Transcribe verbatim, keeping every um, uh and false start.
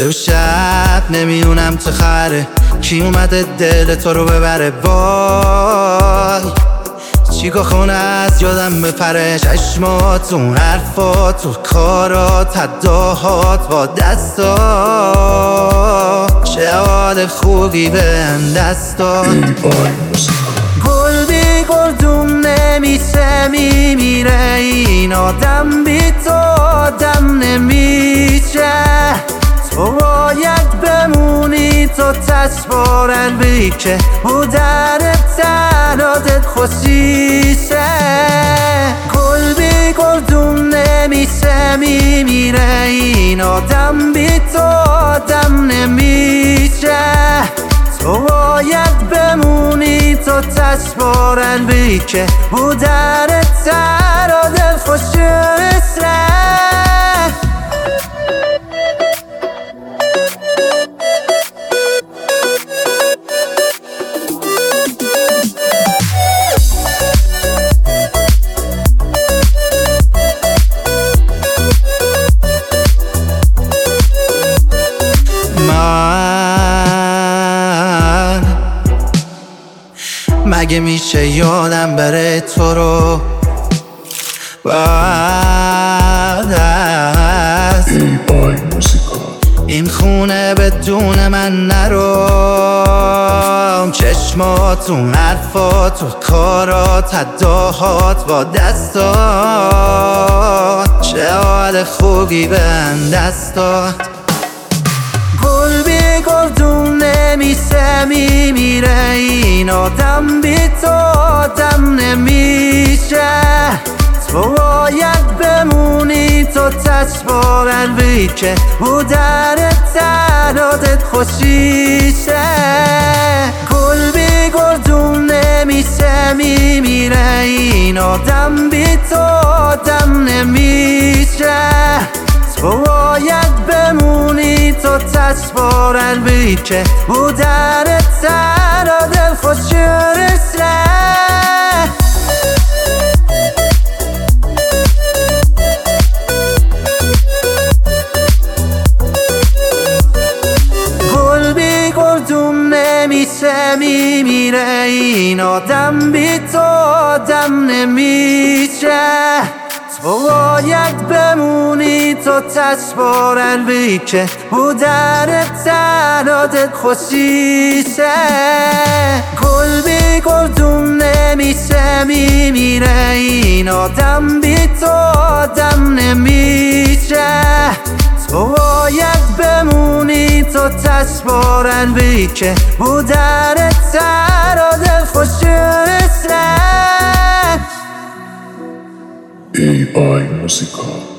شب شب نمیونم چه خره، کی اومده دل تو رو ببره؟ وای چیکو خونه از یادم بپره، چشماتون، حرفاتون، کارات، هداهات با دستات، چه حال خوبی به دستات. گل بی گلدون نمیشه میمیره، این آدم بی تو آدم نمیشه. تو باید بمونی، تو تصور قلبی که بودن تنادت خوشیشه. گل بی گلدون نمیشه میمیره، این آدم بی تو آدم نمیشه. تو باید بمونی، تو تصور قلبی که بودن تنادت خوشیشه. مگه میشه یادم بره تو رو بعد از این خونه بدون من نرو؟ چشماتون، حرفاتون، کارات، هداهات با دستات، چه حال خوبی به دستات. گل بی گلدون نمیشه میمیره، این آدم بی تو آدم نمیشه. تو باید بمونی، تو تصور قلبی که بودن تنادت خوشیشه. گل بی گلدون نمیشه میمیره، این آدم بی تو آدم نمیشه. تو باید بمونی، تو تصور قلبی که بودن تنادت خوشیشه. گل بی گلدون نمیشه میمیره، این آدم بی تو آدم نمیشه. تو باید بمونی، تو تصور قلبی که بودن تنادت خوشیشه. گل بی گلدون نمیشه میمیره، این آدم بی تو آدم نمیشه. تو باید بمونی، تو تصور قلبی که بودن تنادت خوشیشه. ای آی موسیقا.